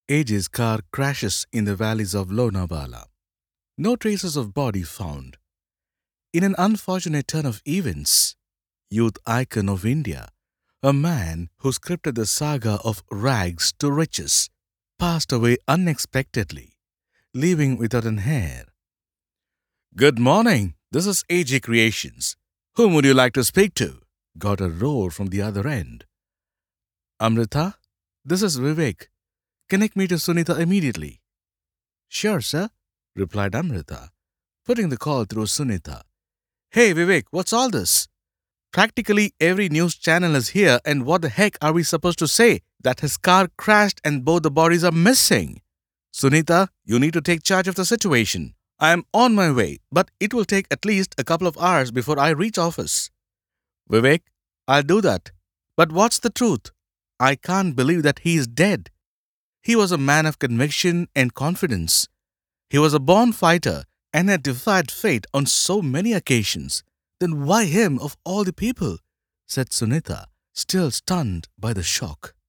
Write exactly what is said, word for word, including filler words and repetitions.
Age's car crashes in the valleys of Lonavala. No traces of body found. In an unfortunate turn of events, youth icon of India, a man who scripted the saga of rags to riches, passed away unexpectedly, leaving without an heir. Good morning. This is A G Creations. Whom would you like to speak to? Got a roar from the other end. Amrita, this is Vivek. Connect me to Sunita immediately. Sure, sir, replied Amrita, putting the call through Sunita. Hey, Vivek, what's all this? Practically every news channel is here, and what the heck are we supposed to say? That his car crashed and both the bodies are missing. Sunita, you need to take charge of the situation. I am on my way, but it will take at least a couple of hours before I reach office. Vivek, I'll do that. But what's the truth? I can't believe that he is dead. He was a man of conviction and confidence. He was a born fighter and had defied fate on so many occasions. Then why him of all the people? Said Sunita, still stunned by the shock.